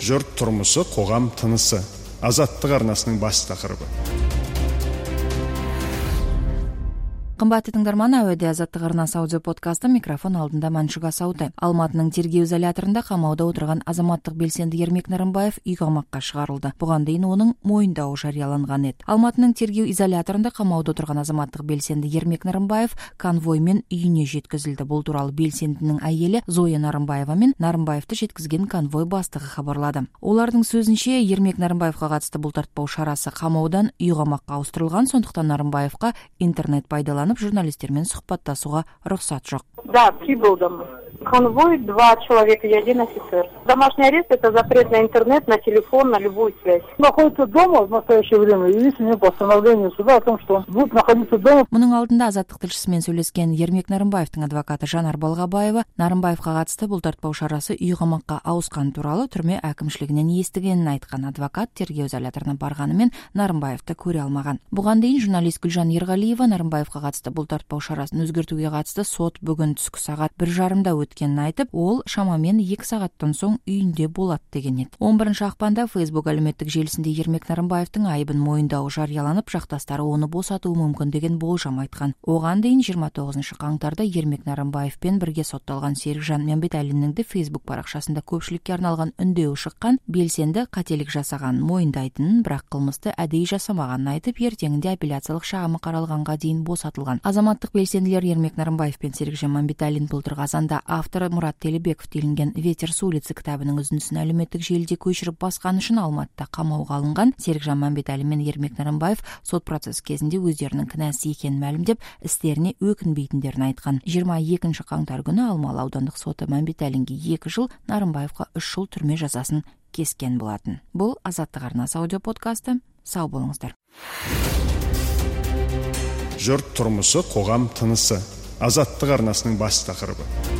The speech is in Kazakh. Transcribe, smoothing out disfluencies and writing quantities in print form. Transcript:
Жұрт тұрмысы, қоғам тынысы. Азаттық арнасының бас тақырыбы. Қымбатты тыңдарман, әуеде Азаттық арнасы аудио подкасты, микрофон алдында Мәншүк Асауды. Алматының тергеу изоляторында қамауда отырған азаматтық белсенді Ермек Нарымбаев үй қамаққа шығарылды. Бұған дейін оның мойындауы жарияланған еді. Алматының тергеу изоляторында қамауда отырған азаматтық белсенді Ермек Нарымбаев конвоймен үйіне жеткізілді. Бұл туралы белсендінің әйелі Зоя Нарымбаева мен Нарымбаевты жеткізген конвой бастығы хабарлады. Олардың сөзінше, Ермек Нарымбаевқа қатысты бұлтартпау шарасы қамаудан үй қамаққа ауыстырылған, сондықтан Нарымбаевқа интернет пайдаланып журналистермен сұхбаттасуға рұқсат жоқ. Да, прибыл домой. Конвой, 2 человека и 1 офицер. Домашний арест — это запрет на интернет, на телефон, на любую связь. Находится дома в настоящее время, и есть у него постановление суда о том, что он будет находиться дома. Мұның алдында Азаттық тілшісімен сөйлескен Ермек Нарымбаевтың адвокаты Жанар Балғабаева Нарымбаевқа қатысты бұлтартпау шарасы үй қамаққа ауысқан туралы түрме әкімшілігінен естігенін айтқан. Адвокат тергеу изоляторына барғанымен Нарымбаевты көре алмаған. Бұған дейін журналист Гүлжан Ерғалиева Нарымбаевқа қатысты бұлтартпау шарасын өзгертуге қатысты сот бүгін түскі сағат 1:30-да өткенін айтып, ол шамамен 2 сағаттан соң үйінде болады деген еді. 11 ақпанда Facebook әлеуметтік желісінде Ермек Нарымбаевтың айыбын мойындауы жарияланып, жақтастары оны босатуы мүмкін деген болжам айтқан. Оған дейін 29 қаңтарда Ермек Нарымбаевпен бірге сотталған Серікжан Мәмбетәлиннің де Facebook парақшасында көпшілікке арналған үндеуі шыққан. Белсенді қателік жасаған мойындайтынын, бірақ қылмысты әдейі жасамағанын айтып, ертеңінде апелляциялық шағымы қаралғанға дейін босатылған. Азаматтық белсенділер Ермек Нарымбаев пен Серікжан Мәмбетәлин былтыр қазанда авторы Мұрат Телебеков делінген «Ветер с улицы» кітабының үзіндісін әлеуметтік желіде көшіріп басқан үшін Алматыда қамауға алынған. Серікжан Мәмбетәлин мен Ермек Нарымбаев сот процесі кезінде өздерінің кінәсі екенін мәлімдеп, істеріне өкінбейтіндерін айтқан. 22 қаңтар күні Алмалы аудандық соты Мәмбетәлинге 2 жыл, Нарымбаевқа 3 жыл түрме жазасын кескен болатын. Бұл Азаттық арнасы аудио подкасты. Сау болыңыздар. Жұрт тұрмысы, қоғам тынысы. Азаттық арнасының бас тақырыбы.